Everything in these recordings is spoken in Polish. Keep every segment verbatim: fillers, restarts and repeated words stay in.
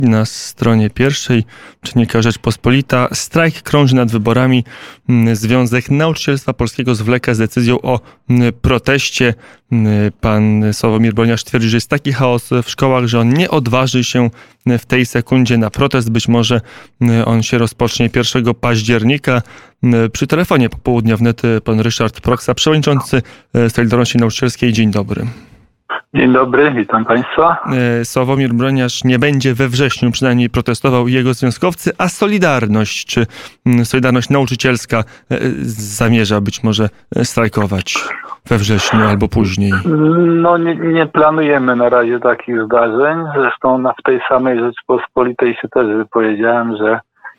Na stronie pierwszej Dziennika Rzeczpospolita. Strajk krąży nad wyborami. Związek Nauczycielstwa Polskiego zwleka z decyzją o proteście. Pan Sławomir Broniarz twierdzi, że jest taki chaos w szkołach, że on nie odważy się w tej sekundzie na protest. Być może on się rozpocznie pierwszego października. Przy telefonie popołudnia wnet pan Ryszard Proksa, przewodniczący Solidarności Nauczycielskiej. Dzień dobry. Dzień dobry, witam Państwa. Sławomir Broniarz nie będzie we wrześniu przynajmniej protestował i jego związkowcy, a Solidarność czy Solidarność Nauczycielska zamierza być może strajkować we wrześniu albo później? No nie, nie planujemy na razie takich zdarzeń. Zresztą na, w tej samej Rzeczpospolitej się też wypowiedziałem, że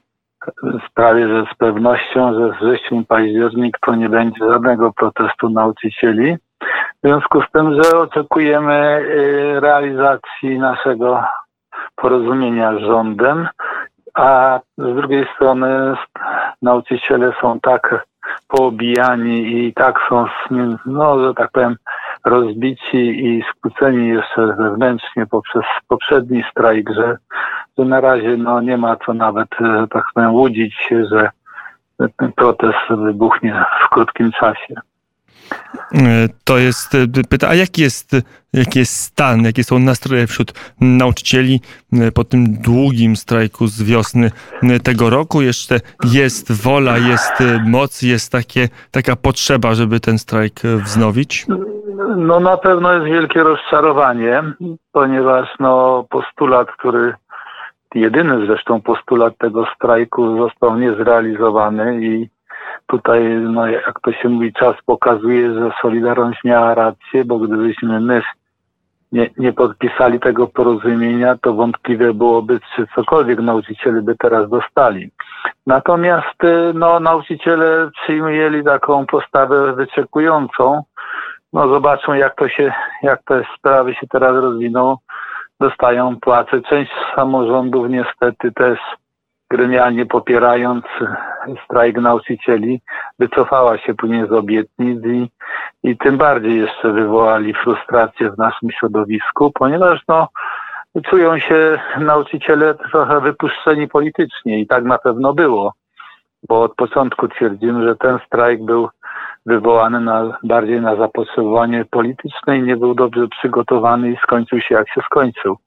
prawie że z pewnością, że wrzesień, październik to nie będzie żadnego protestu nauczycieli. W związku z tym, że oczekujemy realizacji naszego porozumienia z rządem, a z drugiej strony nauczyciele są tak poobijani i tak są, no, że tak powiem, rozbici i skłóceni jeszcze wewnętrznie poprzez poprzedni strajk, że, że na razie no, nie ma co nawet, tak powiem, łudzić się, że ten protest wybuchnie w krótkim czasie. To jest pytanie, a jaki jest, jaki jest stan, jakie są nastroje wśród nauczycieli po tym długim strajku z wiosny tego roku? Jeszcze jest wola, jest moc, jest takie, taka potrzeba, żeby ten strajk wznowić? No na pewno jest wielkie rozczarowanie, ponieważ no postulat, który jedyny zresztą postulat tego strajku został niezrealizowany i tutaj, no jak to się mówi, czas pokazuje, że Solidarność miała rację, bo gdybyśmy my nie, nie podpisali tego porozumienia, to wątpliwe byłoby, czy cokolwiek nauczyciele by teraz dostali. Natomiast no, nauczyciele przyjęli taką postawę wyczekującą. No zobaczą, jak to się, jak te sprawy się teraz rozwiną. Dostają płace. Część samorządów niestety też gremialnie popierając strajk nauczycieli, wycofała się później z obietnic i, i tym bardziej jeszcze wywołali frustrację w naszym środowisku, ponieważ no, czują się nauczyciele trochę wypuszczeni politycznie i tak na pewno było, bo od początku twierdzimy, że ten strajk był wywołany na, bardziej na zapotrzebowanie polityczne i nie był dobrze przygotowany i skończył się jak się skończył.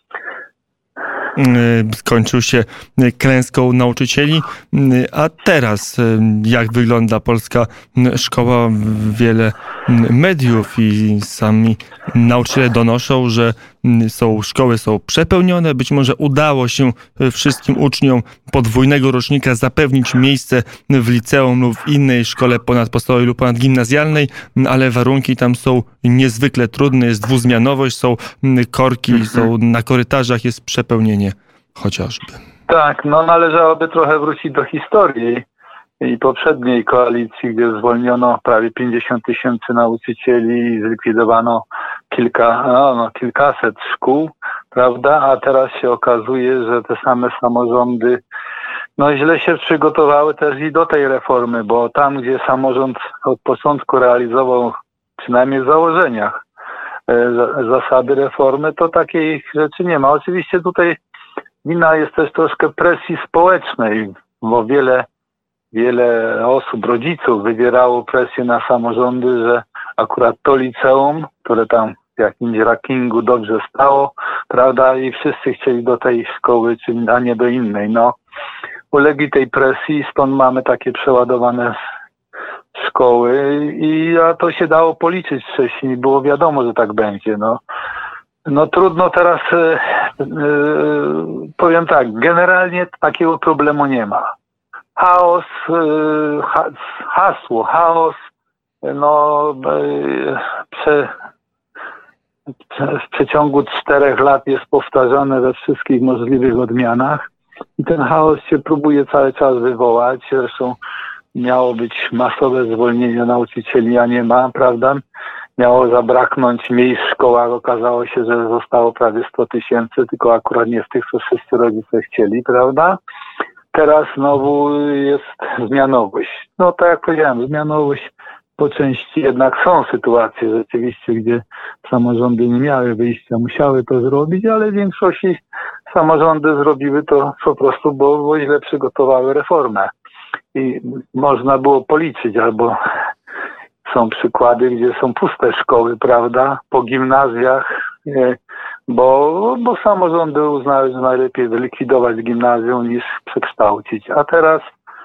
Skończył się klęską nauczycieli. A teraz jak wygląda polska szkoła? Wiele mediów i sami nauczyciele donoszą, że są, szkoły są przepełnione. Być może udało się wszystkim uczniom podwójnego rocznika zapewnić miejsce w liceum lub w innej szkole ponadpodstawowej lub ponadgimnazjalnej, ale warunki tam są niezwykle trudne. Jest dwuzmianowość, są korki, są na korytarzach, jest przepełnienie chociażby. Tak, no należałoby trochę wrócić do historii i poprzedniej koalicji, gdzie zwolniono prawie pięćdziesiąt tysięcy nauczycieli i zlikwidowano kilka, no, no, kilkaset szkół, prawda? A teraz się okazuje, że te same samorządy no źle się przygotowały też i do tej reformy, bo tam, gdzie samorząd od początku realizował, przynajmniej w założeniach, zasady reformy, to takiej rzeczy nie ma. Oczywiście tutaj wina jest też troszkę presji społecznej, bo wiele, wiele osób, rodziców wywierało presję na samorządy, że akurat to liceum, które tam w jakimś rankingu dobrze stało, prawda, i wszyscy chcieli do tej szkoły, a nie do innej. No, ulegli tej presji, stąd mamy takie przeładowane szkoły i a to się dało policzyć wcześniej, było wiadomo, że tak będzie. No, no trudno teraz, yy, yy, powiem tak, generalnie takiego problemu nie ma. Chaos, yy, ha, hasło, chaos, no yy, prze, prze, w przeciągu czterech lat jest powtarzane we wszystkich możliwych odmianach i ten chaos się próbuje cały czas wywołać. Zresztą miało być masowe zwolnienie nauczycieli, a nie ma, prawda? Miało zabraknąć miejsc w szkołach. Okazało się, że zostało prawie sto tysięcy, tylko akurat nie z tych, co wszyscy rodzice chcieli, prawda? Teraz znowu jest zmianowość. No tak jak powiedziałem, zmianowość po części jednak są sytuacje rzeczywiście, gdzie samorządy nie miały wyjścia, musiały to zrobić, ale w większości samorządy zrobiły to po prostu, bo, bo źle przygotowały reformę. I można było policzyć, albo są przykłady, gdzie są puste szkoły, prawda, po gimnazjach, bo, bo samorządy uznały, że najlepiej zlikwidować gimnazjum niż przekształcić. A teraz,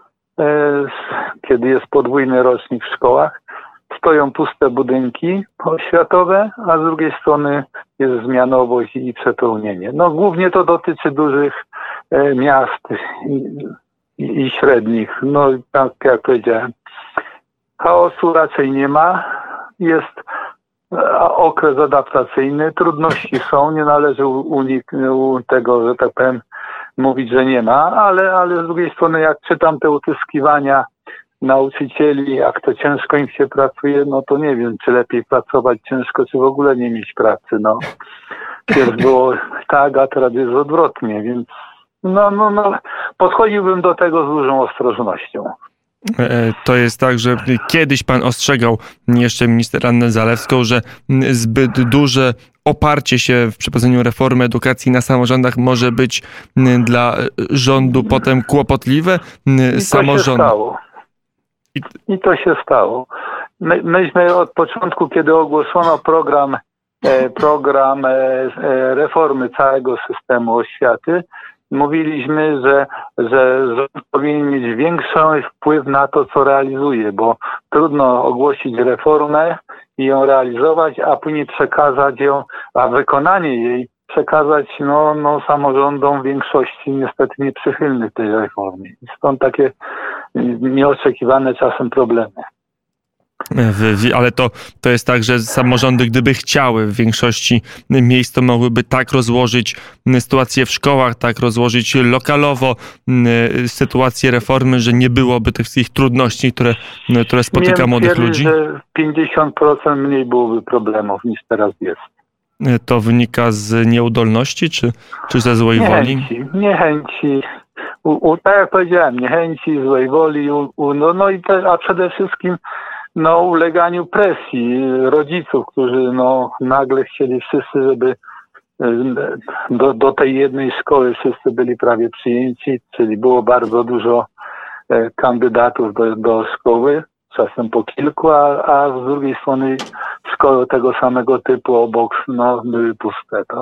kiedy jest podwójny rocznik w szkołach, stoją puste budynki oświatowe, a z drugiej strony jest zmianowość i przepełnienie. No głównie to dotyczy dużych miast i, i, i średnich. No tak jak powiedziałem, chaosu raczej nie ma. Jest okres adaptacyjny, trudności są, nie należy uniknąć tego, że tak powiem, mówić, że nie ma, ale, ale z drugiej strony jak czytam te utyskiwania nauczycieli, jak to ciężko im się pracuje, no to nie wiem, czy lepiej pracować ciężko, czy w ogóle nie mieć pracy, no. Pierw było tak, a teraz jest odwrotnie, więc no, no, no, podchodziłbym do tego z dużą ostrożnością. To jest tak, że kiedyś pan ostrzegał jeszcze minister Annę Zalewską, że zbyt duże oparcie się w przeprowadzeniu reformy edukacji na samorządach może być dla rządu potem kłopotliwe. I Samorząd... to się stało. I to się stało. My, myśmy od początku, kiedy ogłoszono program, e, program e, reformy całego systemu oświaty, mówiliśmy, że, że rząd powinien mieć większy wpływ na to, co realizuje, bo trudno ogłosić reformę i ją realizować, a później przekazać ją, a wykonanie jej przekazać no, no, samorządom większości niestety nieprzychylnych tej reformie. Stąd takie nieoczekiwane czasem problemy. Ale to, to jest tak, że samorządy, gdyby chciały w większości miejsc, to mogłyby tak rozłożyć sytuację w szkołach, tak rozłożyć lokalowo sytuację reformy, że nie byłoby tych wszystkich trudności, które, które spotyka Nie młodych wiem, ludzi? Że pięćdziesiąt procent mniej byłoby problemów niż teraz jest. To wynika z nieudolności, czy, czy ze złej niechęci, woli? Niechęci. U, u, tak jak powiedziałem, niechęci, złej woli, u, u, no, no i te, a przede wszystkim no, uleganiu presji rodziców, którzy no, nagle chcieli wszyscy, żeby do, do tej jednej szkoły wszyscy byli prawie przyjęci, czyli było bardzo dużo e, kandydatów do, do szkoły, czasem po kilku, a, a z drugiej strony szkoły tego samego typu obok no, były puste. To.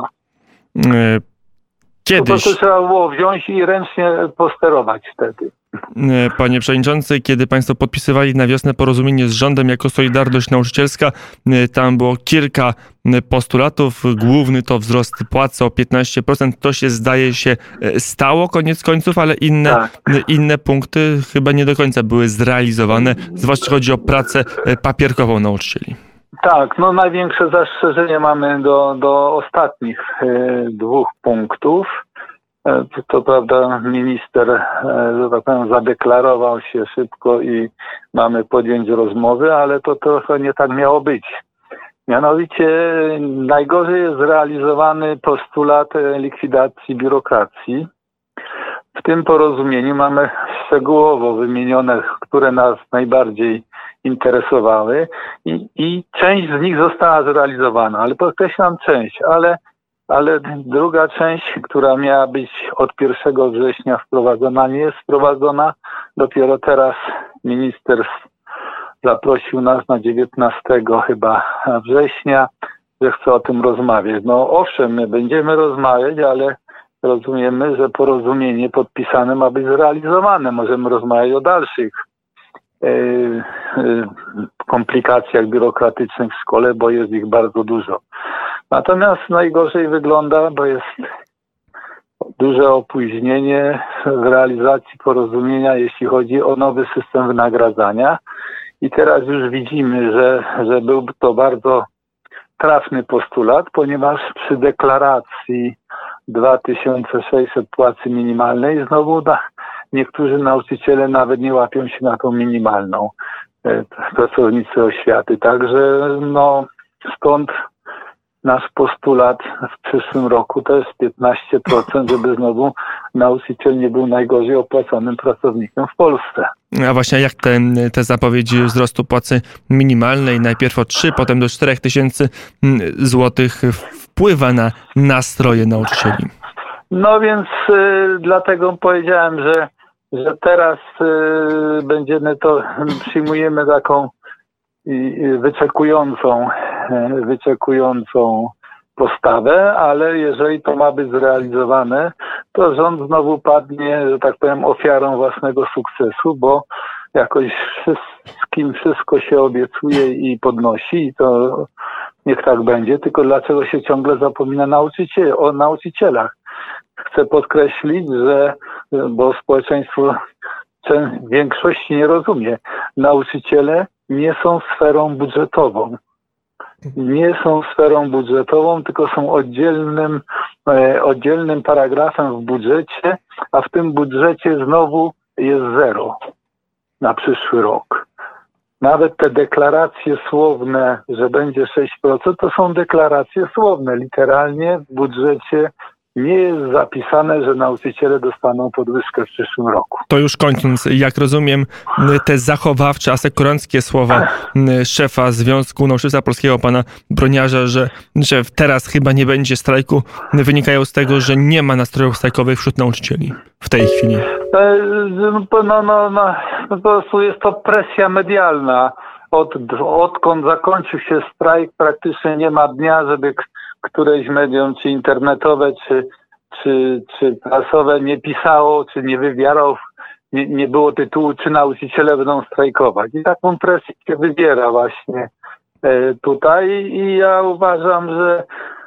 Kiedyś... To, to trzeba było wziąć i ręcznie posterować wtedy. Panie Przewodniczący, kiedy Państwo podpisywali na wiosnę porozumienie z rządem jako Solidarność Nauczycielska, tam było kilka postulatów. Główny to wzrost płacy o piętnaście procent. To się zdaje się stało koniec końców, ale inne, tak. inne punkty chyba nie do końca były zrealizowane, zwłaszcza chodzi o pracę papierkową nauczycieli. Tak, no największe zastrzeżenie mamy do, do ostatnich y, dwóch punktów. To prawda, minister, że tak powiem, zadeklarował się szybko i mamy podjąć rozmowy, ale to trochę nie tak miało być. Mianowicie najgorzej jest zrealizowany postulat likwidacji biurokracji. W tym porozumieniu mamy szczegółowo wymienione, które nas najbardziej interesowały i, i część z nich została zrealizowana, ale podkreślam część, ale Ale druga część, która miała być od pierwszego września wprowadzona, nie jest wprowadzona. Dopiero teraz minister zaprosił nas na dziewiętnastego chyba września, że chce o tym rozmawiać. No owszem, my będziemy rozmawiać, ale rozumiemy, że porozumienie podpisane ma być zrealizowane. Możemy rozmawiać o dalszych yy, yy, komplikacjach biurokratycznych w szkole, bo jest ich bardzo dużo. Natomiast najgorzej wygląda, bo jest duże opóźnienie w realizacji porozumienia, jeśli chodzi o nowy system wynagradzania. I teraz już widzimy, że, że był to bardzo trafny postulat, ponieważ przy deklaracji dwa tysiące sześćset płacy minimalnej znowu da, niektórzy nauczyciele nawet nie łapią się na tą minimalną, pracownicy oświaty. Także no stąd nasz postulat w przyszłym roku to jest piętnaście procent, żeby znowu nauczyciel nie był najgorzej opłaconym pracownikiem w Polsce. A właśnie jak te, te zapowiedzi wzrostu płacy minimalnej, najpierw o trzy, potem do czterech tysięcy złotych wpływa na nastroje nauczycieli? No więc y, dlatego powiedziałem, że, że teraz y, będziemy to, przyjmujemy taką y, wyczekującą, y, wyczekującą postawę, ale jeżeli to ma być zrealizowane, to rząd znowu padnie, że tak powiem, ofiarą własnego sukcesu, bo jakoś wszystkim wszystko się obiecuje i podnosi i to niech tak będzie, tylko dlaczego się ciągle zapomina nauczyciel, o nauczycielach? Chcę podkreślić, że, bo społeczeństwo w większości nie rozumie, nauczyciele nie są sferą budżetową. Nie są sferą budżetową, tylko są oddzielnym, e, oddzielnym paragrafem w budżecie, a w tym budżecie znowu jest zero na przyszły rok. Nawet te deklaracje słowne, że będzie sześć procent, to są deklaracje słowne. Literalnie w budżecie nie jest zapisane, że nauczyciele dostaną podwyżkę w przyszłym roku. To już kończąc, jak rozumiem, te zachowawcze, asekuranckie słowa szefa Związku Nauczycielstwa Polskiego, pana Broniarza, że, że teraz chyba nie będzie strajku, wynikają z tego, że nie ma nastrojów strajkowych wśród nauczycieli w tej chwili. No, no, no, no, po prostu jest to presja medialna. Od, odkąd zakończył się strajk, praktycznie nie ma dnia, żeby któreś medium, czy internetowe, czy, czy, czy prasowe nie pisało, czy nie wywierało, nie, nie było tytułu, czy nauczyciele będą strajkować. I taką presję się wybiera właśnie e, tutaj i ja uważam, że,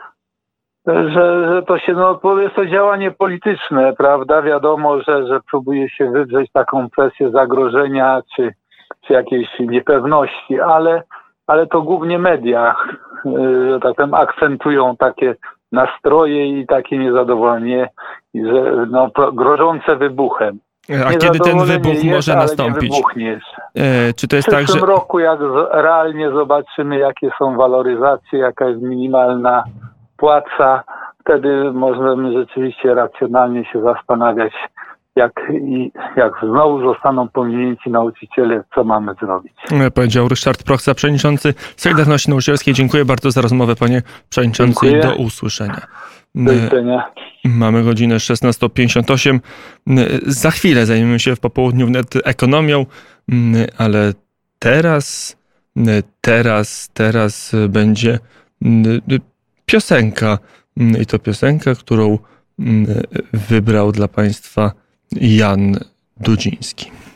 że, że to się, no, jest to działanie polityczne, prawda? Wiadomo, że, że próbuje się wywrzeć taką presję zagrożenia, czy, czy jakiejś niepewności, ale ale to głównie media, że tak powiem, akcentują takie nastroje i takie niezadowolenie, że, no, grożące wybuchem. A kiedy ten wybuch jest, może nastąpić? E, czy to jest w tak, że... W tym roku, jak realnie zobaczymy, jakie są waloryzacje, jaka jest minimalna płaca, wtedy możemy rzeczywiście racjonalnie się zastanawiać, jak, i, jak znowu zostaną pominięci nauczyciele, co mamy zrobić. Powiedział Ryszard Prochsa, przewodniczący Solidarności Nauczycielskiej. Dziękuję bardzo za rozmowę, panie przewodniczący. Dziękuję. Do usłyszenia. Do widzenia. Mamy godzinę szesnasta pięćdziesiąt osiem. Za chwilę zajmiemy się w popołudniu wnet ekonomią, ale teraz, teraz, teraz będzie piosenka. I to piosenka, którą wybrał dla państwa Jan Dudziński.